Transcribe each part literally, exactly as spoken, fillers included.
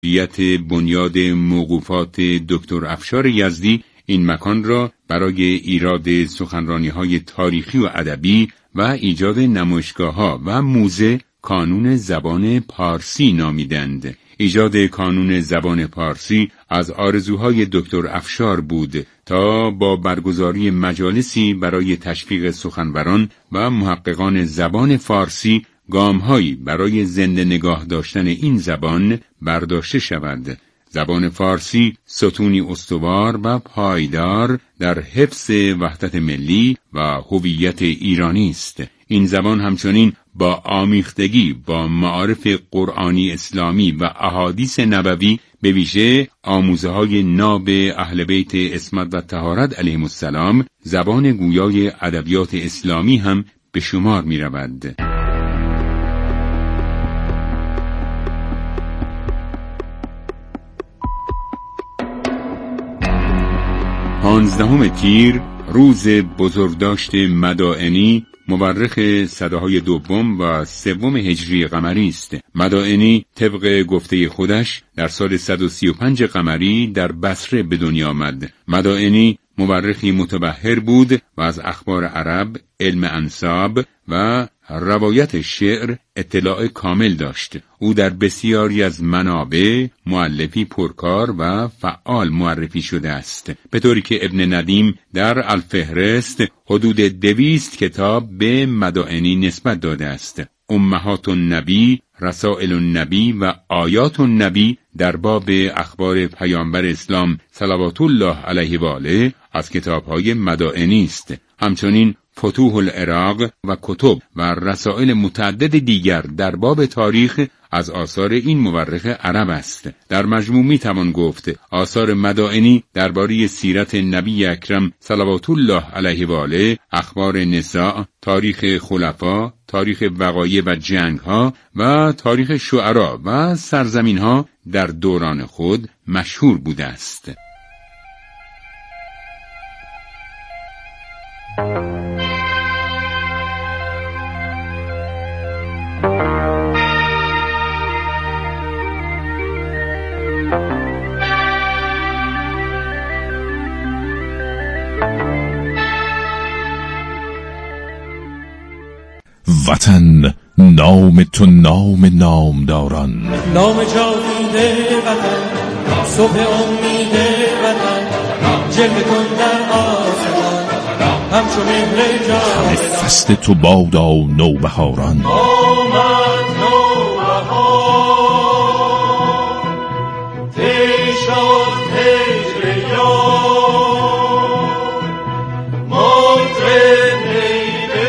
بیت بنیاد موقوفات دکتر افشار یزدی این مکان را برای ایراد سخنرانی‌های تاریخی و ادبی و ایجاد نمایشگاه‌ها و موزه کانون زبان پارسی نامیدند. ایجاد کانون زبان پارسی از آرزوهای دکتر افشار بود تا با برگزاری مجالسی برای تشویق سخنوران و محققان زبان فارسی گام‌هایی برای زنده نگاه داشتن این زبان برداشته شود. زبان فارسی ستونی استوار و پایدار در حفظ وحدت ملی و هویت ایرانی است. این زبان همچنین با آمیختگی با معارف قرآنی اسلامی و احادیث نبوی به ویژه آموزه‌های ناب اهل بیت عصمت و طهارت علیهم السلام زبان گویای ادبیات اسلامی هم به شمار می رود. پانزدهم تیر روز بزرگداشت مدائنی مورخ سده‌های دوم و سوم هجری قمری است. مدائنی طبق گفته خودش در سال صد و سی و پنج قمری در بصره به دنیا آمد. مدائنی مورخی متبحر بود و از اخبار عرب، علم انساب و روایت شعر اطلاع کامل داشت. او در بسیاری از منابع مؤلفی پرکار و فعال معرفی شده است، به طوری که ابن ندیم در الفهرست حدود دویست کتاب به مدائنی نسبت داده است. امهات النبی، رسائل النبی و آیات النبی در باب اخبار پیامبر اسلام صلوات الله علیه و آله از کتاب‌های مدائنی است. همچنین فتوح العراق و کتب و رسائل متعدد دیگر در باب تاریخ از آثار این مورخ عرب است. در مجموع می توان گفت آثار مدائنی درباره سیرت نبی اکرم صلوات الله علیه و آله، اخبار نساء، تاریخ خلفا، تاریخ وقایع و جنگ‌ها و تاریخ شعرا و سرزمین‌ها در دوران خود مشهور بوده است. وطن نام تو نام نامداران، نام جاوید وطن، صبح امید وطن، جلوه کن در آسمان همچو مهر جاودان. همه فصل تو بادا نوبهاران، آمد نوبهار تی شد هجر یار، مطرب نی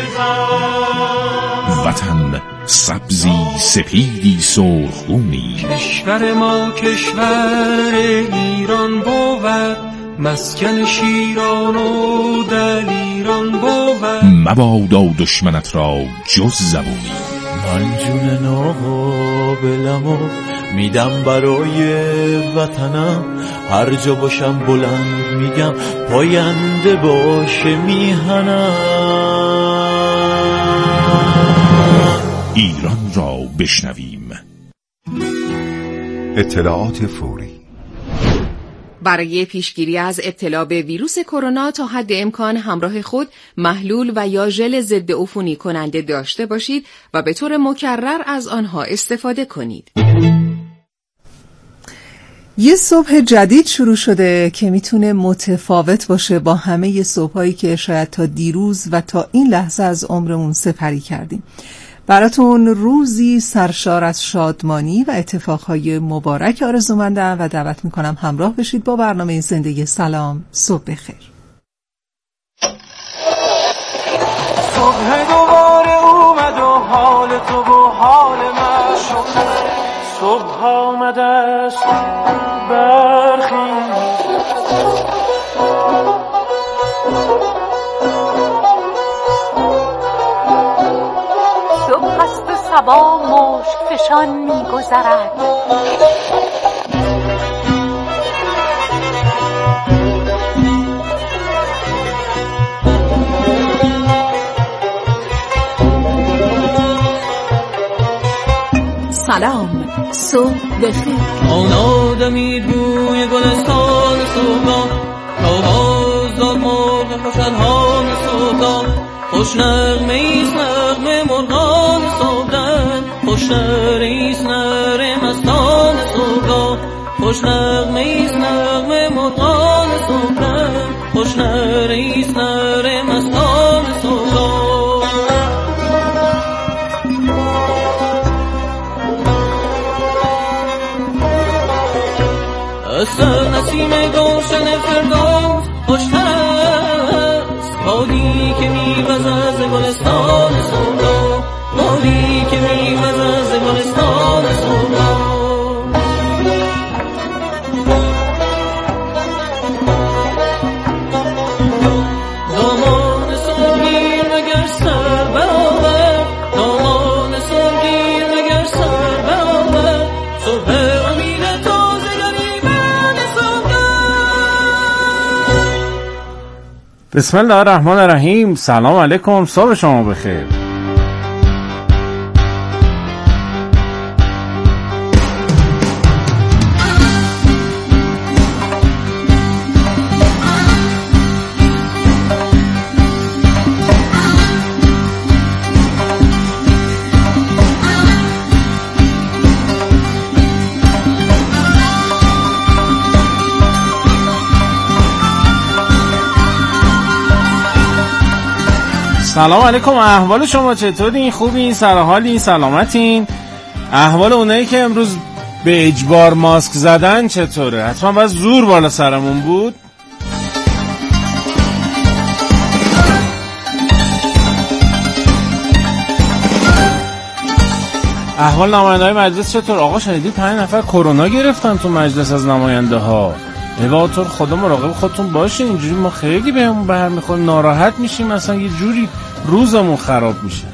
بزن. وطن سبزی سپیدی سرخگونی، کشور ما کشور ایران بود، مسکن شیران و دلیران بود. مبادا دشمنت را جز زبونی، من جون ناقابلمو میدم برای وطنم، هر جا باشم بلند میگم پاینده باشه میهنم. ایران را بشنویم. اطلاعات فوری برای پیشگیری از ابتلا به ویروس کرونا تا حد امکان همراه خود محلول و یا ژل ضد عفونی کننده داشته باشید و به طور مکرر از آنها استفاده کنید. یه صبح جدید شروع شده که میتونه متفاوت باشه با همه صبحایی که شاید تا دیروز و تا این لحظه از عمرمون سپری کردیم. براتون روزی سرشار از شادمانی و اتفاقهای مبارک آرزومندم و دعوت میکنم همراه بشید با برنامه زندگی سلام. صبح بخیر. صبح دوباره اومد و حال تو و حال من شد، صبح آمد است برخیز. صبح است و صبا مشک فشان می گذرد، سلام، صبح بخیر. آن آدمی بوی گلستان صبح آواز داد مرغ خوشحال صبح خوش نغمه ایست نغمه مرغان صبح خوش نره ایست نره مستان صبح خوش نغمه ایست نغمه مرغان صبح خوش نره ایست نره مستان صبح. اصلا نسیم گلشن فردوس خوشتر است بادی که میوزد از گلستان صبح بادی که میوزد از گلستان صبح. دامان سنگین مگر سر برآور دامان سنگین مگر سر برآور صبح امید تازه بسم الله الرحمن الرحیم. سلام علیکم، صبح شما بخیر. سلام علیکم، احوال شما چطورین؟ خوبین؟ سرحالین؟ سلامتین؟ احوال اونایی که امروز به اجبار ماسک زدن چطوره؟ حتما باید زور بالا سرمون بود. احوال نماینده های مجلس چطور؟ آقا شنیدی پنج نفر کرونا گرفتن تو مجلس از نماینده ها. به‌خاطر خدا مراقب خودتون باشین، اینجوری ما خیلی بهمون بر میخوره، ناراحت میشیم، مثلا یه جوری روزمون خراب میشه.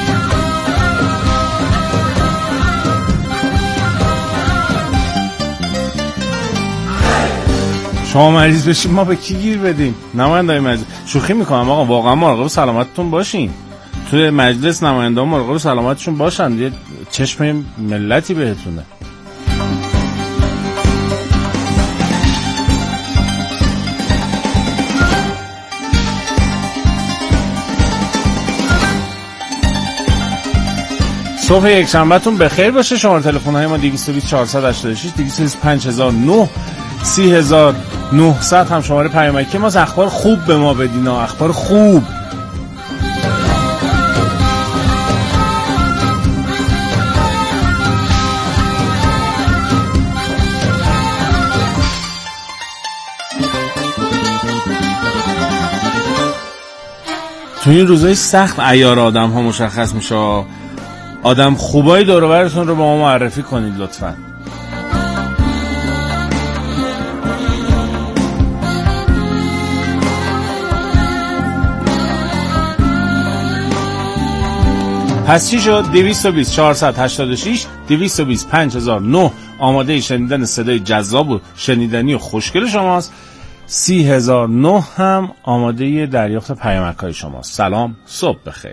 شما مریض بشید ما به کی گیر بدیم؟ نماینده‌های مجلس. شوخی میکنم آقا، واقعا مراقب سلامتتون باشین. توی مجلس نماینده‌ها مراقب سلامتشون باشن، یه چشم ملتی بهتونه. صبح یک شنبهتون بخیر باشه. شماره تلفن های ما دویست و بیست چهارصد و هشتاد و شش دویست و بیست پنج هزار و نه سی هزار و نهصد هم شماره پیامکی ماست. اخبار خوب به ما بدین، اخبار خوب. تو این روزهای سخت عیار آدم ها مشخص میشه. آدم خوبای دور و برتون رو با ما معرفی کنید لطفاً. پس چی شد؟ دویست و بیست چهارصد و هشتاد و شش دویست و بیست پنج هزار و نه آماده شنیدن صدای جذاب و شنیدنی و خوشگل شماست. سی هزار و نه هم آماده دریافت پیامک‌های شماست. سلام، صبح بخیر.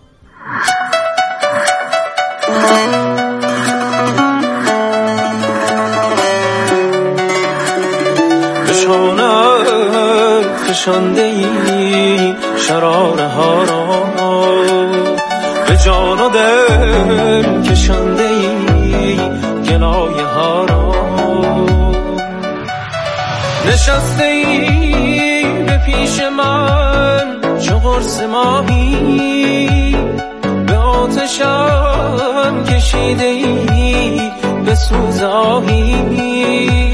بشانم فشانده ای شراره ها را به جان و دل کشانده ای گلایه ها را نشسته ای به پیش من چو قرص ماهی به آتشم کشیده ای به سوز آهی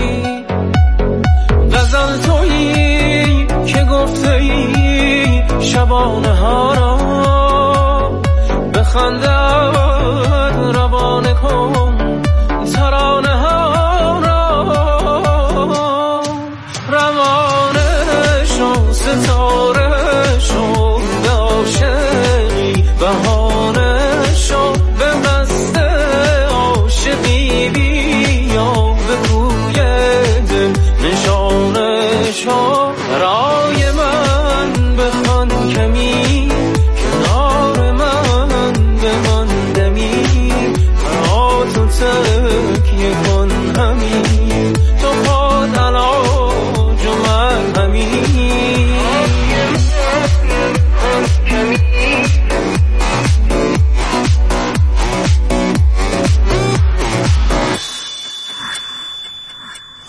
غزل تویی که گفته ای شبانه ها را به خنده روانه کن ترانه ها را روانه شو ستاره شو به عاشقی بهانه شو به قصد عاشقی بیا به کوی دل نشانه شو برای من بخوان کمی کنار من به من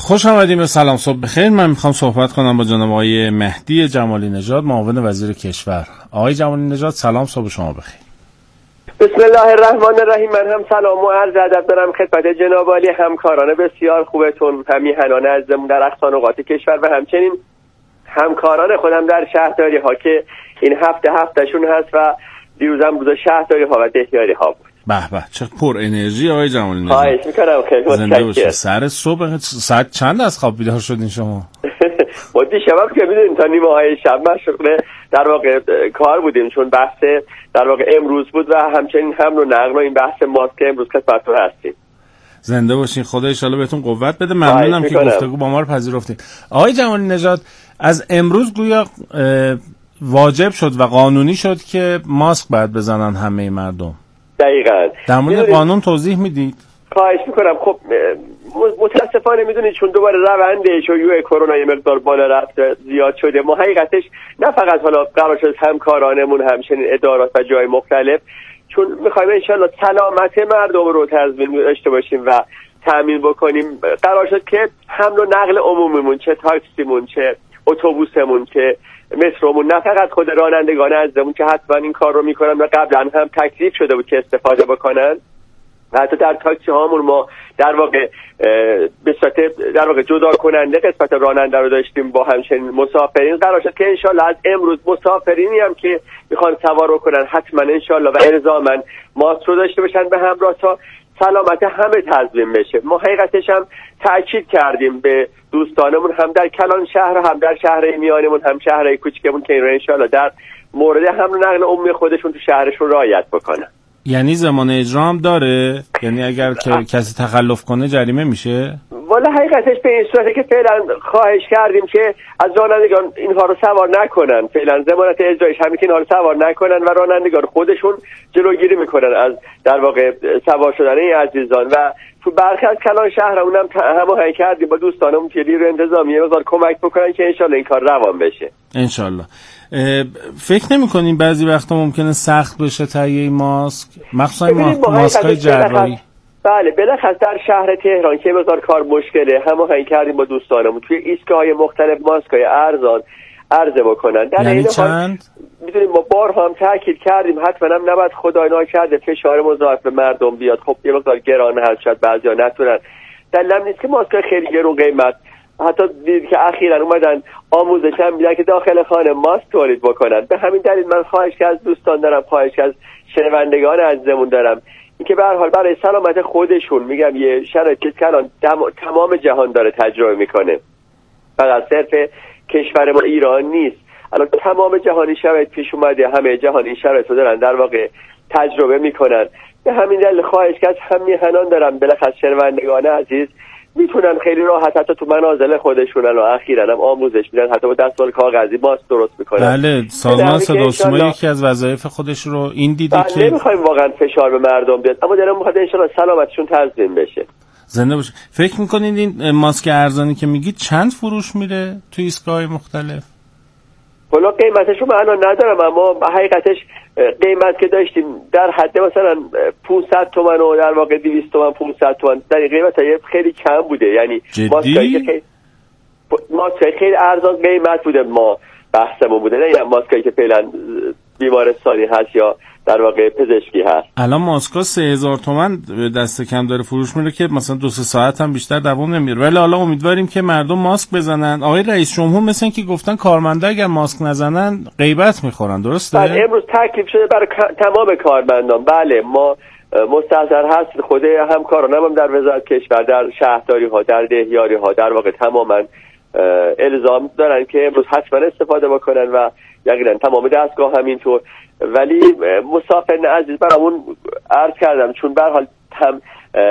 خوش آمدیم به سلام صبح بخیر. من میخوام صحبت کنم با جناب آقای مهدی جمالی نژاد، معاون وزیر کشور. آقای جمالی نژاد سلام، صبح شما بخیر. بسم الله الرحمن الرحیم. من هم سلام و عرض ادب دارم خدمت جناب عالی، همکاران بسیار خوبتون، همیهنان عزیزمون در اقصا نقاط کشور و همچنین همکاران خودم در شهرداری ها که این هفته هفتهشون هست و دیروزم روز شهرداری ها و دهیاری ها بود. به به چه پر انرژی آقای جمالی نژاد. خواهش میکنم، خیلی متشکرم. سر صبح ساعت چند از خواب بیدار شدین شما؟ ما دیشب که میدونیم تا نیمه های شب مشغول در واقع کار بودیم، چون بحث در واقع امروز بود و همچنین حمل و نقل و این بحث ماسک امروز خدمتتون هستیم. زنده باشین، خدا ان شاءالله بهتون قوت بده. ممنونم که گفتگو با ما رو پذیرفتید. آقای جمالی نژاد، از امروز گویا واجب شد و قانونی شد که ماسک باید بزنن همه مردم. دقیقاً. در مورد قانون توضیح میدید؟ خواهش میکنم. خب متاسفانه میدونید چون دوباره روند شیوع کرونا یه مقدار بالا رفت، زیاد شده، ما حقیقتش نه فقط حالا قرار شد همکارانمون، همچنین ادارات و جای مختلف، چون میخوایم انشالله سلامت مردم رو تضمین داشته باشیم و تامین بکنیم، قرار شد که حمل و نقل عمومیمون، چه تاکسیمون، چه اتوبوسمون، که مترومون، نه فقط خود رانندگان عزیزمون که حتما این کار رو میکنن و قبلا هم تکلیف شده بود که استفاده بکنن، و حتی در تاکسی هامون ما در واقع به صورت در واقع جدا کننده قسمت راننده رو داشتیم با همچنین مسافرین. قرار شد که انشالله از امروز مسافرینی هم که میخوان سوار کنن حتما انشالله و الزاما ماسک رو داشته باشن به همراه تا سلامت همه تضمین بشه. ما حقیقتش هم تاکید کردیم به دوستانمون هم در کلان شهر هم در شهرهای میانمون هم شهرهای کوچیکمون که این رو انشالله در مورد حمل و نقل عمومی خودشون تو شهرشون رعایت بکنن. یعنی زمان اجرا هم داره؟ یعنی اگر که کسی تخلف کنه جریمه میشه؟ والا حقیقتش به این صورته که فعلا خواهش کردیم که از رانندگان اینها رو سوار نکنن، فعلا ضمانت اجرایش همین که اینها رو سوار نکنن و رانندگان خودشون جلوگیری میکنن از در واقع سوار شدن این عزیزان. و تو برخی از کلان شهر اونم هماهنگ کردیم با دوستانمون که نیروی انتظامی مقدار کمک بکنن که انشالله این کار روان بشه. انشالله. فکر نمی‌کنین بعضی وقتا ممکنه سخت بشه تهیه ماسک، مخصوصا ماسک‌های جراحی؟ بله، بالاخص در شهر تهران که مقدار کار مشکله، هماهنگ کردیم با دوستانمون توی ایستگاه‌های مختلف ماسک‌های ارزان عرضه بکنن. در یعنی چند؟ می‌دونیم ما بارها هم تاکید کردیم حتما هم نباید خدای ناکرده فشار مضاعف به مردم بیاد. خب یه مقدار گران هست، شاید بعضیا نتونن. دلیل نیست که ماسک خیلی گرون قیمت، حتی دید که اخیراً اومدن آموزش هم میدن که داخل خانه ماسک تولید بکنن. به همین دلیل من خواهش که از دوستان دارم، خواهش که از شنوندگان عزیزمون دارم، اینکه به هر حال برای سلامت خودشون، میگم یه شرایطی که الان تمام جهان داره تجربه میکنه، فقط صرف کشور ما ایران نیست، الان تمام جهانی شرایط پیش اومده، همه جهان این شرایط رو دارن در واقع تجربه میکنن. به همین دلیل خواهش که از هم میهنان دارم، بالاخره شنوندگان عزیز میتونن خیلی راحت حتی تو منازل خودشون الان اخیراً هم آموزش میدن، حتی با دستمال کاغذی ماسک درست میکنن. بله، سازمان صدا و سیما یکی از وظایف خودش رو این دیده بله که نمیخوایم واقعا فشار به مردم بیاد، اما دلم میخواد ان شاءالله سلامتشون تضمین بشه. زنده باشه. فکر میکنید این ماسک ارزانی که میگید چند فروش میره تو ایستگاه‌های مختلف؟ والا قیمتش رو من الان ندارم، اما حقیقتش قیمت که داشتیم در حد مثلا پانصد تومن و در واقع دویست تومن، پانصد تومن، در این قیمت خیلی کم بوده. یعنی ماسکایی که خیلی ماسکایی خیلی ارزان قیمت بوده ما بحثمون بوده، نه این ماسکایی که فعلا بیمارستانی هست یا در واقع پزشکی هست. الان ماسکا سه هزار تومن دست کم داره فروش میره که مثلا دو سه ساعت هم بیشتر دوام نمیره، ولی حالا امیدواریم که مردم ماسک بزنن. آقای رئیس جمهور مثلا که گفتن کارمندا اگر ماسک نزنن غیبت میخورن، درسته؟ بله، امروز تکلیف شده برای تمام کارمندان. بله، ما مستحضر هست، خود همکارانم هم در وزارت کشور، در شهرداری ها، در دهیاری ها در واقع تماما الزام دارن که امروز حتما استفاده بکنن و یقینا تمام دستگاه همینطور. ولی مسافرین عزیز برامون عرض کردم، چون به هر حال هم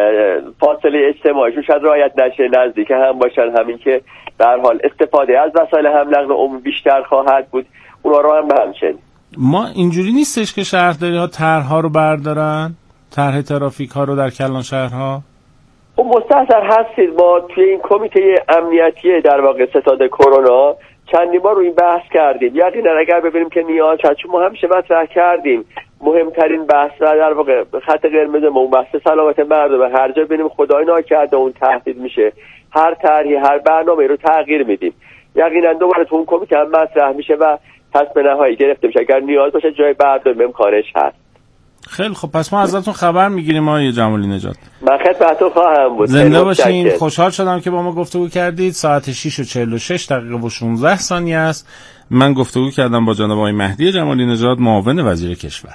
فاصله اجتماعیشون شاید رعایت نشه، نزدیک هم باشن، همین که به هر حال استفاده از وسایل حمل و نقل عمومی بیشتر خواهد بود، اونا رو هم همچنین. ما اینجوری نیستش که شهرداری ها طرح‌ها رو بردارن، طرح ترافیک ها رو در کلان شهرها؟ خب مستحضر هستید، ما توی این کمیته امنیتی در واقع ستاد کرونا چندین بار روی این بحث کردیم. یقینا اگر ببینیم که نیاز هست، چون ما همیشه مطرح کردیم مهمترین بحث و در واقع خط قرمز ما اون بحث سلامت مردم. هر جا ببینیم خدای ناکرده اون تهدید میشه، هر طرحی هر برنامه رو تغییر میدیم، یقینا دوباره تو اون کمیته هم مطرح میشه و تصمیم نهایی گرفته میشه اگر نیاز باشه جای برداریم امکانش هست. خیلی خب، پس ما ازتون خبر میگیریم آقای جمالی نژاد. من خدمتتون خواهم بود. زنده باشین. خوشحال شدم که با ما گفتگو کردید. ساعت شش و چهل و شش دقیقه و شانزده ثانیه است. من گفتگو کردم با جناب آقای مهدی جمالی نژاد، معاون وزیر کشور.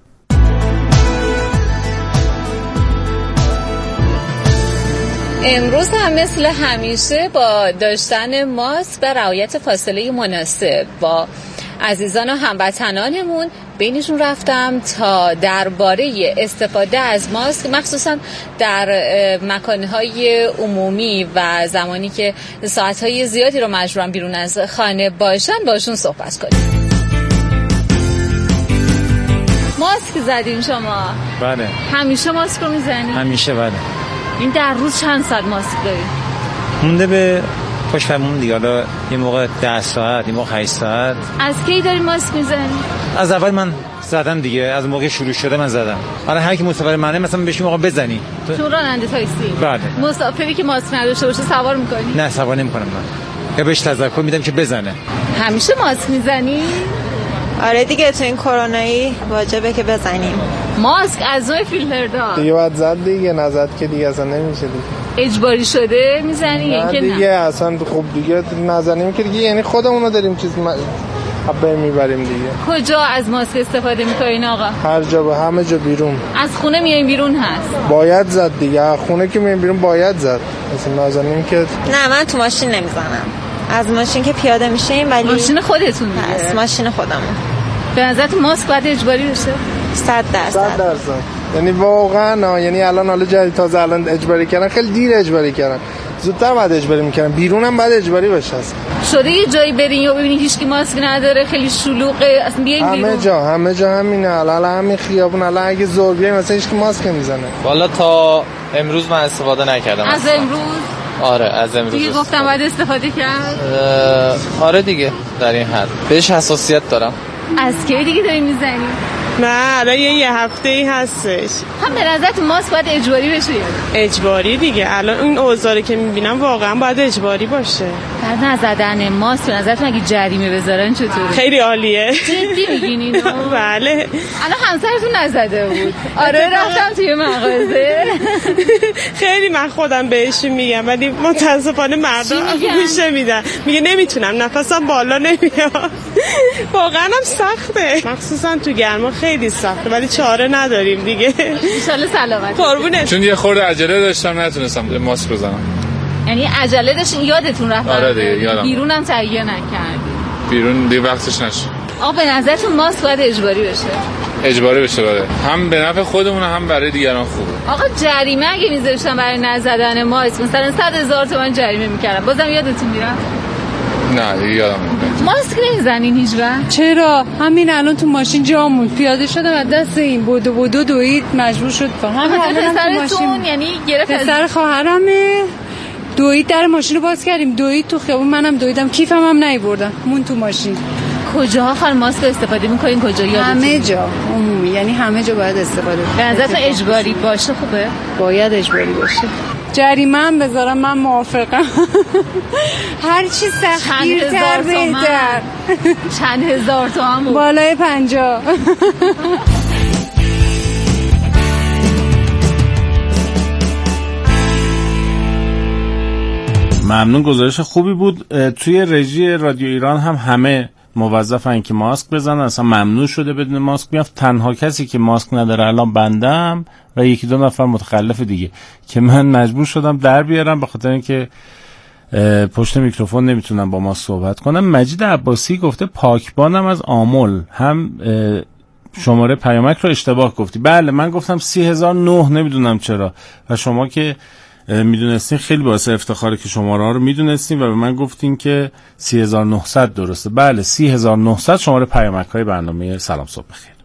امروز هم مثل همیشه با داشتن ماسک و رعایت فاصله مناسب با عزیزان و هموطنانمون بینشون رفتم تا درباره استفاده از ماسک مخصوصا در مکانهای عمومی و زمانی که ساعتهای زیادی رو مجبورن بیرون از خانه باشن باشون صحبت کنیم. ماسک زدین شما؟ بله. همیشه ماسک رو میزنی؟ همیشه بله. این در روز چند ساعت ماسک داری؟ مونده به پشت فرمون دیگه، حالا یه موقع ده ساعت، یه موقع هشت ساعت. از کی داری ماسک میزنی؟ از اول من زدم دیگه، از موقع شروع شده من زدم. حالا هر کی مسافر منه مثلا بهش موقع بزنی. تو راننده تاکسی؟ بله. مسافری که ماسک نداشته باشه سوار میکنی؟ نه سوار نمیکنم من. یا بهش تذکر میدم که بزنه. همیشه ماسک میزنی؟ آره دیگه، تو این کرونایی واجبه که بزنیم ماسک. از نوع فیلتر دار دیگه باید زد دیگه، نزد که دیگه اصلا نمیشه دیگه. اجباری شده میزنی یا که نه؟ دیگه اصلا خب دیگه نزنیم که دیگه، یعنی خودمونو داریم چیز ما حبه میبریم دیگه. کجا از ماسک استفاده میکنین آقا؟ هر جا، به همه جا بیرون. از خونه میایین بیرون هست؟ باید زد دیگه، خونه که میایین بیرون باید زد. اصلا نزنیم که نه. من تو ماشین نمیزنم، از ماشین که پیاده میشیم. ولی ماشین خودتون دیگه؟ از ماشین خودمون. به نظرت ماسک باید اجباری بشه؟ صد درصد. صد درصد. یعنی واقعا، یعنی الان حالا جدید تازه الان اجباری کردن، خیلی دیر اجباری کردن، زودتر باید اجباری میکردن، بیرون هم باید اجباری بشه. شده یه جایی برین و ببینید هیچ کی ماسک نداره، خیلی شلوغه، اصلا بیاین بیرون. همه جا همه جا همینه. الان همین خیابون الان اگه زور بیایم مثلا هیچ کی ماسک نمیزنه. والا تا امروز من استفاده نکردم. از اصلا. امروز؟ آره از امروز دیگه گفتم باید استفاده کرد. آره دیگه در این حد بهش حساسیت دارم. از کی دیگه داری میزنی؟ نه الان یه, یه هفته ای هستش. هم به نظرت ماسک باید اجباری بشه؟ اجباری دیگه، الان این اوضاعی که میبینم واقعا باید اجباری باشه. در نزدن ماسک به نظرت مگه جریمه بذارن چطوره؟ خیلی عالیه. جدی میگین اینو؟ بله. الان همسرتون نزده بود؟ آره رفتم توی مغازه. خیلی من خودم بهشون میگم ولی متاسفانه مردم گوش نمیدن. میگه نمیتونم، نفسم بالا نمیاد. واقعا هم سخته، مخصوصا تو گرما خیلی سخته، ولی چاره نداریم دیگه. ان شاءالله سلامت. قربونت. چون یه خورده عجله داشتم نتونستم ماسک بزنم. یعنی عجله داشتین یادتون رفت؟ آره دیگه یادم. بیرون هم تهیه نکردی؟ بیرون دیگه وقتش نشد. آقا به نظرتون ماسک باید اجباری بشه؟ اجباری بشه بله. هم به نفع خودمون هم برای دیگران خوبه. آقا جریمه اگه میذاشتن برای نزدن ماسک مثلا صد هزار تومان جریمه میکردن بازم یادتون میرفت؟ نه دیگه یادم نمیاد. ماسک نمیزنین هیچ وقت؟ چرا؟ همین الان تو ماشین جامون پیاده شدم از دست این بودو بودو دوید مجبور شد فهم. همین الان تو ماشین یعنی گرفت پسر خواهرمه دوید، در ماشین رو باز کردیم دوید تو خیابون، منم دویدم، کیفم هم نیوردم مون تو ماشین. کجاها خانم ماسک استفاده میکنین؟ کجا یادتون؟ همه جا عمومی، یعنی همه جا باید استفاده کنیم. به نظرتون اجباری باشه خوبه؟ باید اجباری باشه. جریمه هم بذارم من موافقم. هر چی سختگیرتر بهتر. چند هزار تومان بود؟ بالای پنجاه. ممنون، گزارش خوبی بود. توی رژی رادیو ایران هم همه موظفن که ماسک بزنن، اصلا ممنوع شده بدون ماسک میافت. تنها کسی که ماسک نداره الان بندم و یکی دو نفر متخلف دیگه که من مجبور شدم در بیارم به خاطر اینکه پشت میکروفون نمیتونم با ما صحبت کنم. مجید عباسی گفته پاکبانم از آمل، هم شماره پیامک رو اشتباه گفتی. بله من گفتم سی هزار و نه، نمیدونم چرا، و شما که میدونستین خیلی باعث افتخاره که شماره ها رو میدونستین و به من گفتین که سی هزار و نهصد درسته. بله سی هزار و نهصد شماره پیامک های برنامه سلام صبح بخیر.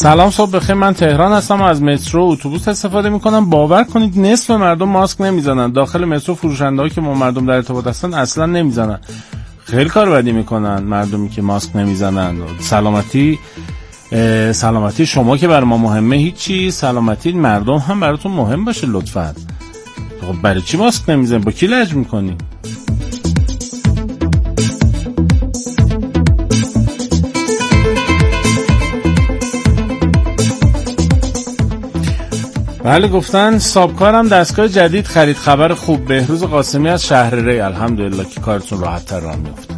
سلام، صبح بخیر. من تهران هستم و از مترو و اتوبوس استفاده میکنم. باور کنید نصف مردم ماسک نمیزنن. داخل مترو فروشنده‌ها که با مردم در ارتباط هستن اصلا نمیزنن. خیلی کار بدی میکنن مردمی که ماسک نمیزنن. سلامتی سلامتی شما که برای ما مهمه هیچی، سلامتی مردم هم براتون مهم باشه لطفاً. خب برای چی ماسک نمیزنی؟ با کی لج میکنی؟ بله گفتن سابکارم دستگاه جدید خرید. خبر خوب. بهروز قاسمی از شهر ری. الحمدلله که کارتون راحت تر راه میفته.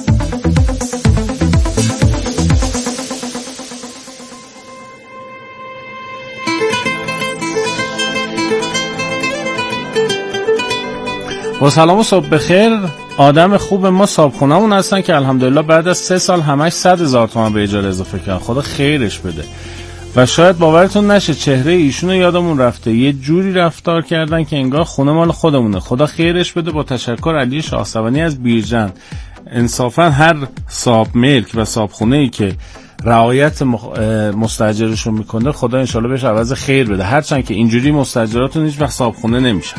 با سلام و صبح بخیر. آدم خوب ما صابخونه‌مون هستن که الحمدلله بعد از سه سال همش صد هزار تومان به اجاره اضافه کردن. خدا خیرش بده. و شاید باورتون نشه چهره ایشونو یادمون رفته. یه جوری رفتار کردن که انگار خونه مال خودمونه. خدا خیرش بده. با تشکر علی شاهسوانی از بیرجند. انصافا هر صاحب ملک و صاحب خونه‌ای که رعایت مستاجرشون میکنه خدا انشالله بهش عوض خیر بده. هرچند که اینجوری مستاجراتون هیچ وقت صاحب خونه نمیشن.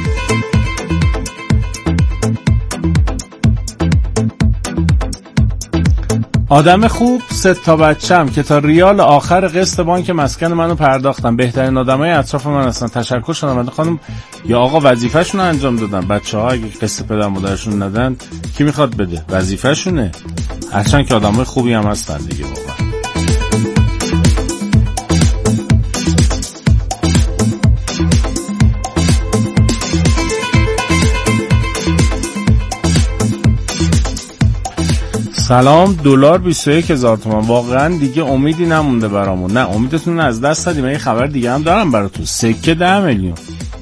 آدم خوب. سه تا بچه‌م که تا ریال آخر قسط بانک مسکن منو پرداختن. بهترین آدمای اطراف من هستن. تشکر شنونده خانم یا آقا وظیفه‌شون رو انجام دادن. بچه‌ها اگه قسط پدر مادرشون ندن کی میخواد بده؟ وظیفه‌شونه. هرچند که آدمای خوبی هم هستن دیگه واقعا. سلام. دلار بیست و یک هزار تومان. واقعا دیگه امیدی نمونده برامون. نه امیدتون از دست دادیم. من یه خبر دیگه هم دارم براتون. سکه ده میلیون.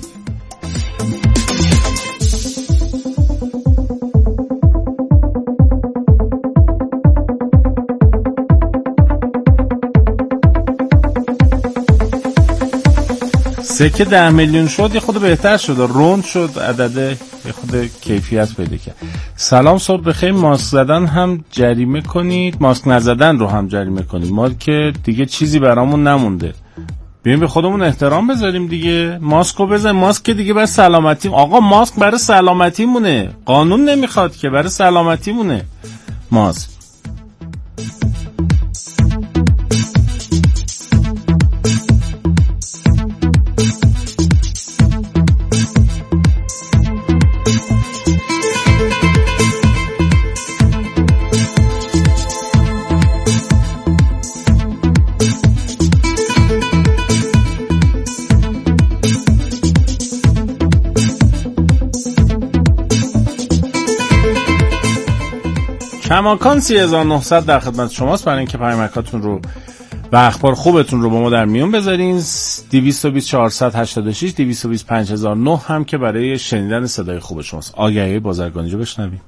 سکه ده میلیون شد. یه خود بهتر شد. روند شد عدده. یه خود کیفیت پیدا کرد. سلام صبح بخیر. ماسک زدن هم جریمه کنید، ماسک نزدن رو هم جریمه کنید. ما که دیگه چیزی برامون نمونده. بیایم به خودمون احترام بذاریم دیگه. ماسکو بزن. ماسک که دیگه برای سلامتی. آقا ماسک برای سلامتی مونه. قانون نمیخواد که، برای سلامتی مونه ماسک. کماکان سی هزار و نهصد در خدمت شماست برای اینکه پیامکاتون رو و اخبار خوبتون رو با ما در میون بذارین. دویست و بیست چهارصد و هشتاد و شش دویست و بیست پنج هزار و نه هم که برای شنیدن صدای خوب شماست. آگهی بازرگانی رو بشنویم.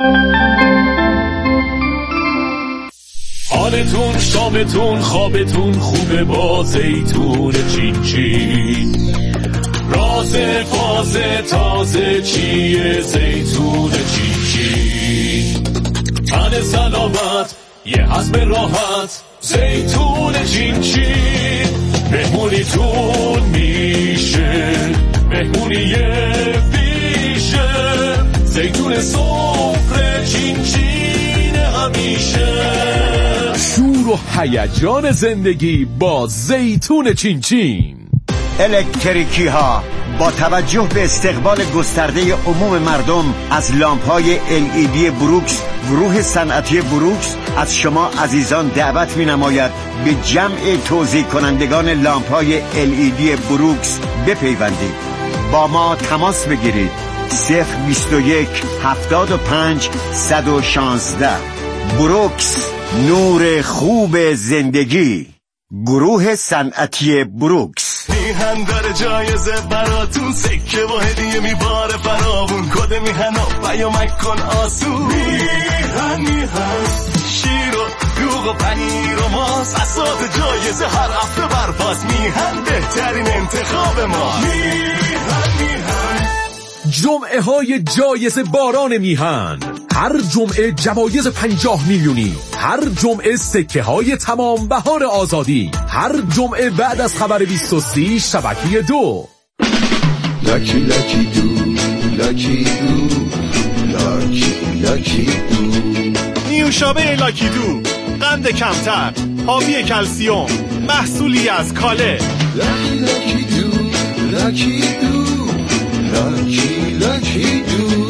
حالتون، شامتون، خوابتون خوبه با زیتون چین چین. راز فاز تازه چیه زیتون چین چین. تن سلامت یه حزم راحت زیتون چین چین. مهمونیتون میشه مهمونی بیشه. زیتون سفره چین چین همیشه. شور و هیجان زندگی با زیتون چین چین. الکتریکی ها با توجه به استقبال گسترده عموم مردم از لامپ‌های ال ای دی بروکس، گروه صنعتی بروکس از شما عزیزان دعوت می‌نماید به جمع توزیع کنندگان لامپ‌های ال ای دی بروکس بپیوندید. با ما تماس بگیرید. صفر بیست و یک هفتاد و پنج صد و شانزده. بروکس، نور خوب زندگی. گروه صنعتی بروکس. میهن داره جایزه براتون، سکه و هدیه میباره فراوون. کد میهن و پیامک کن آسون. میهن میهن شیر و دوغ و پنیر و ماست، اسات جایزه هر هفته برپاس. میهن بهترین انتخاب ما. میهن میهن جمعه های جایزه باران میهن هر جمعه جوایز پنجاه میلیونی، هر جمعه سکه های تمام بهار آزادی، هر جمعه بعد از خبر بیست و سه شبکه دو. لاکی لاکی دو لاکی دو لاکی لاکی دو نیوشابه لاکی دو، قند کمتر، حاوی کلسیوم، محصولی از کاله. لاکی لاکی دو لاکی دو لاکی لاکی دو.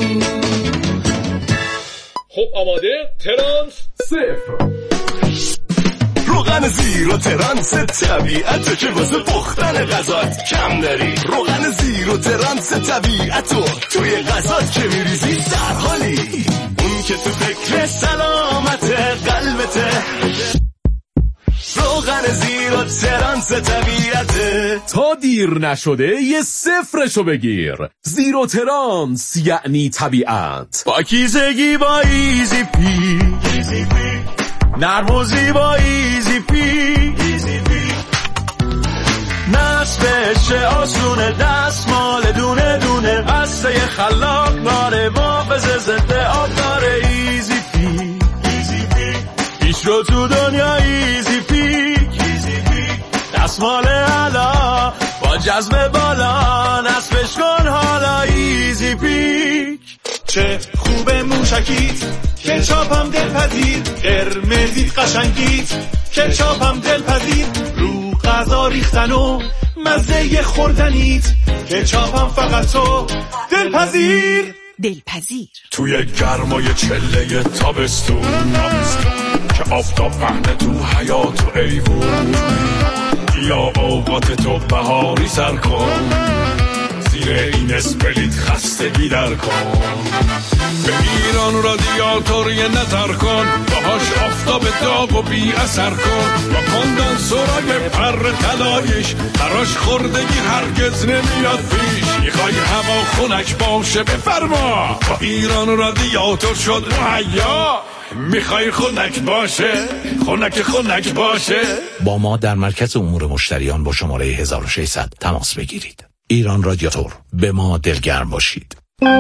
خب آماده؟ ترانس صفر. روغن زیرو ترانس طبیعت که واسه پختن غذات کم داری. روغن زیرو ترانس طبیعتو توی غذات که میریزی در حالی، اون که تو فکر سلامت قلبته. روغن زیرو ترانس طبیعته. تا دیر نشده یه صفرشو بگیر. زیرو ترانس یعنی طبیعت. پاکیزگی با ایزی پی، نرم و زیبا ایزی پی، نصبش آسونه، دستمال دونه دونه، قصه خلاق داره، محافظ ضد آب داره. ایزی پی پیش رو تو دنیا ایزی پی، دستمال علا با جذب بالا، نصبش کن حالا ایزی پیک. چه خوبه موشکیت، کچاپم دلپذیر، قرمزیت قشنگیت، کچاپم دلپذیر، رو غذا ریختن و مزه خوردنیت، کچاپم فقط تو دلپذیر. دلپذیر توی گرمای چله تابستون که آفتاب پهنه تو حیات و ایوون، یا اوقات تو بهاری سر کن، زیر این اسپلیت خستگی در کن. به ایران رادیاتور یه نظر کن، باهاش آفتاب داغ و بی اثر کن، با کندنسورای پر طلایش براش خوردگی هرگز نمیاد پیش. میخوای هوا خنک باشه بفرما، با ایران رادیاتور شد مهیا. میخوای خنک باشه، خنک خنک باشه. با ما در مرکز امور مشتریان با شماره هزار و ششصد تماس بگیرید. ایران رادیاتور، به ما دلگرم باشید.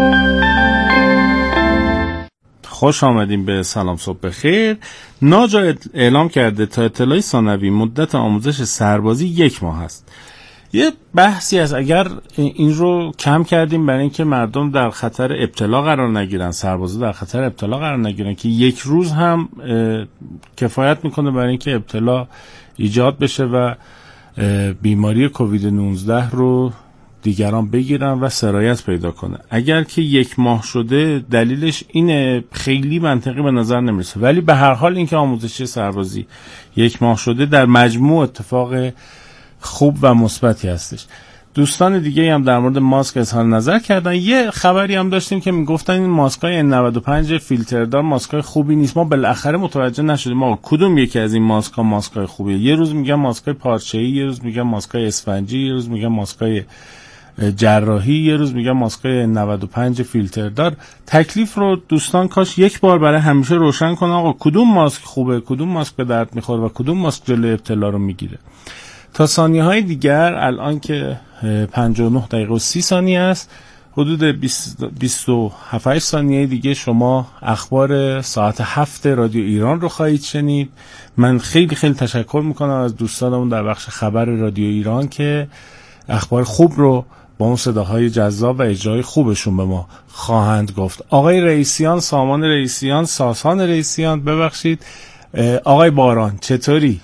خوش آمدیم به سلام صبح بخیر. ناجا اعلام کرده تا اطلاعی ثانوی مدت آموزش سربازی یک ماه است. یه بحثی است اگر این رو کم کردیم برای اینکه مردم در خطر ابتلا قرار نگیرن، سربازا در خطر ابتلا قرار نگیرن، که یک روز هم کفایت میکنه برای اینکه ابتلا ایجاد بشه و بیماری کووید نوزده رو دیگران بگیرن و سرایت پیدا کنه. اگر که یک ماه شده دلیلش اینه خیلی منطقی به نظر نمیرسه، ولی به هر حال اینکه آموزش سربازی یک ماه شده در مجموع اتفاق خوب و مثبتی هستش. دوستان دیگه هم در مورد ماسک اظهار نظر کردن. یه خبری هم داشتیم که میگفتن این ماسکای ان نود و پنج فیلتردار ماسکای خوبی نیست. ما بالاخره متوجه نشدیم ما کدوم یکی از این ماسکا ماسکای خوبیه. یه روز میگن ماسکای پارچه‌ای، یه روز میگن ماسکای اسفنجی، یه روز میگن ماسکای جراحی، یه روز میگن ماسکای ان نود و پنج فیلتردار. تکلیف رو دوستان کاش یک بار برای همیشه روشن کنن آقا کدوم ماسک خوبه، کدوم ماسک به درد میخوره و کدوم ماسک جلوی ابتلا رو میگیره. تا ثانیه های دیگر الان که پنجاه و نه دقیقه و سی ثانیه است، حدود بیست و هفت ثانیه دیگه شما اخبار ساعت هفت رادیو ایران رو خواهید شنید. من خیلی خیلی تشکر میکنم از دوستانمون در بخش خبر رادیو ایران که اخبار خوب رو با اون صداهای جذاب و اجرای خوبشون به ما خواهند گفت. آقای رئیسیان، سامان رئیسیان، ساسان رئیسیان، ببخشید آقای باران، چطوری؟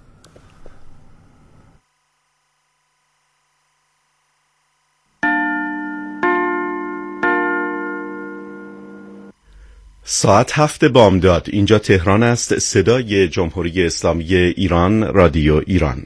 ساعت هفت بامداد، اینجا تهران است. صدای جمهوری اسلامی ایران، رادیو ایران.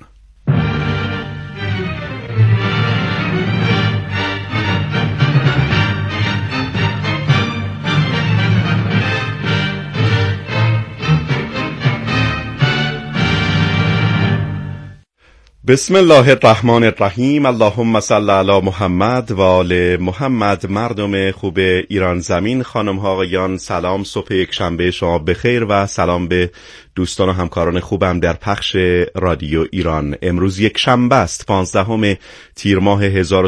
بسم الله الرحمن الرحیم. اللهم صل علی محمد و آل محمد. مردم خوب ایران زمین، خانم ها آقایان، سلام. صبح یک شنبه شما بخیر و سلام به دوستان و همکاران خوبم در پخش رادیو ایران. امروز یک شنبه است، پانزدهم تیر ماه هزار